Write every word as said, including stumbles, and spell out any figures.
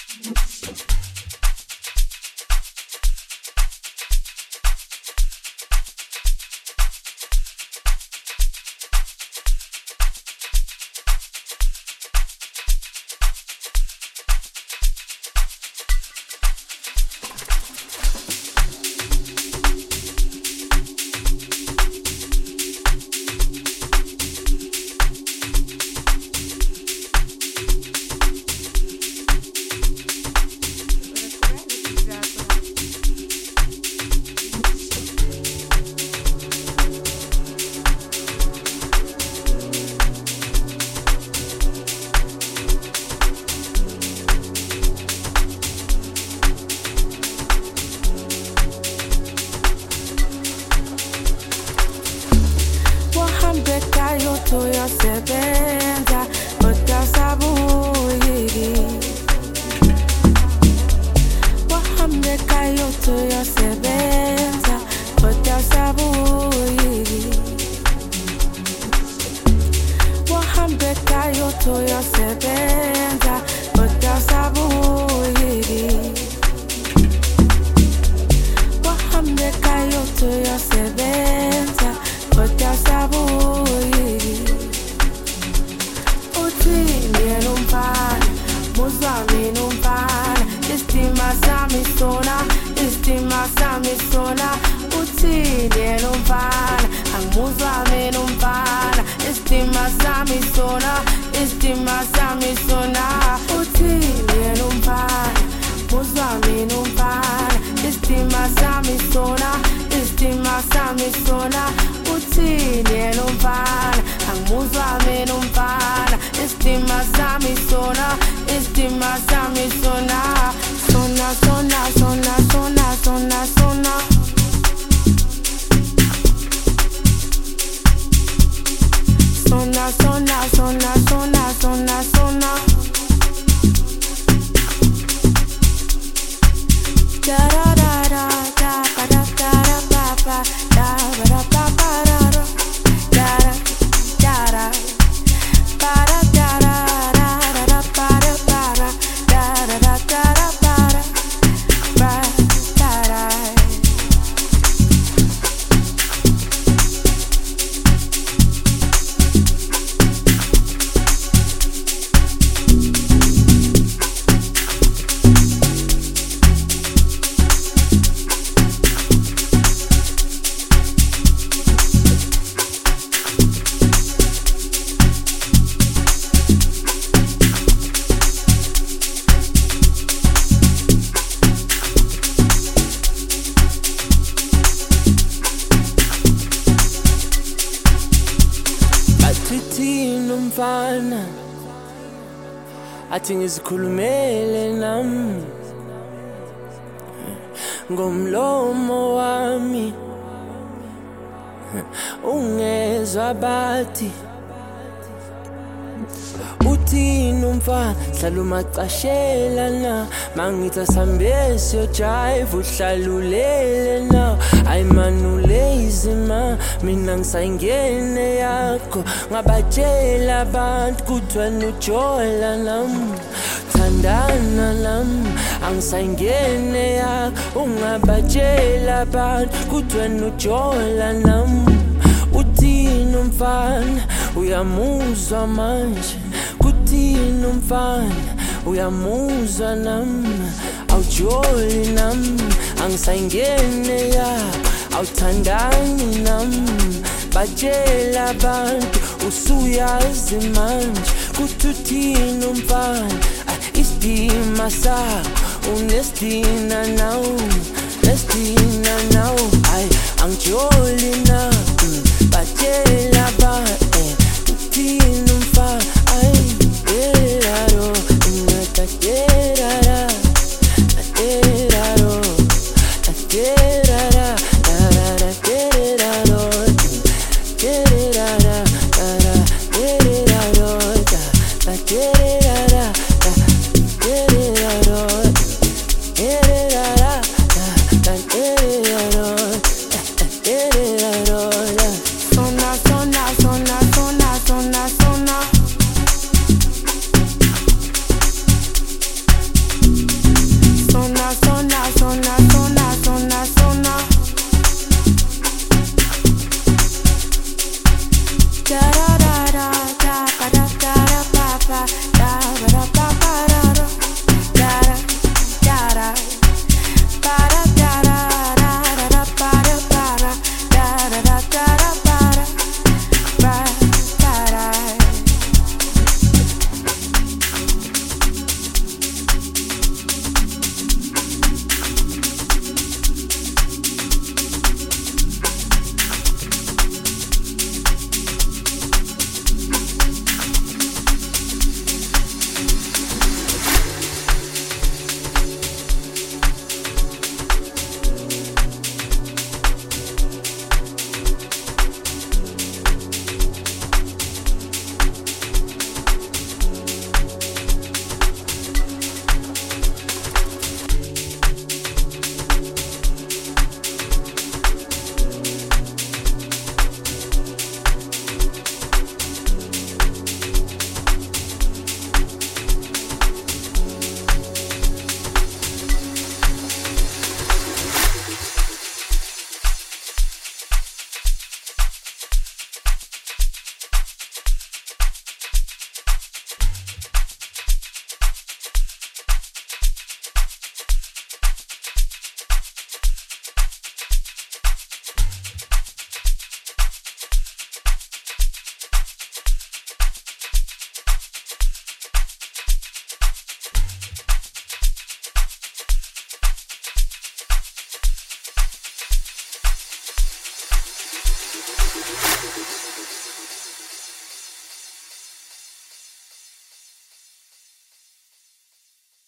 Uyasebenza kodwa sabuyiki wahambe kayoto uyasebenza kodwa sabuyiki wahambe kayoto uyasebenza kodwa sabuyiki wahambe kayoto uyasebenza kodwa sabuyiki Uthini umfana muzami umfana istima sami sona istima sami sona Uthini umfana angimuzami umfana istima sami sona istima sami sona Uthini umfana muzami umfana istima sami sona istima sami sona Uthini umfana angimuzami umfana istima sami sona istima sami sona sona sona sona sona sona sona sona sona sona sona sona sona da da da da da ba da da da ba ba da ba da ba ba da da da da da ba da da da da da ba da ba da da da da da ba da ba da da Uthini umfana athi ngizikhulumele nami ngomlomo wami ungezwa bathi Uthini umfana hlala umacashela na mangitha sambesi yo jive uhlalulele na ay manu lazy ma mina ngisayingene yakho ngabatshela abantu kuthwena ujola nami thandana nami angisayingene yakho ungabatshela abantu kuthwena ujola nami Uthini umfana uyamuzwa manje Kuthini umfana uyamuzwa nami awujoli nami angisayingene yakho awuthandani nami batshela abantu usuyazi manje kuthi uthini umfana isidima sakho unestina now nestina now ay angijoli na batshela abantu uthini umfana ay eraro inatatera Terero, terera, terera, terero, terera, terero, terera, terero, terera, terero, terero. Sona, sona, sona, sona, sona, sona.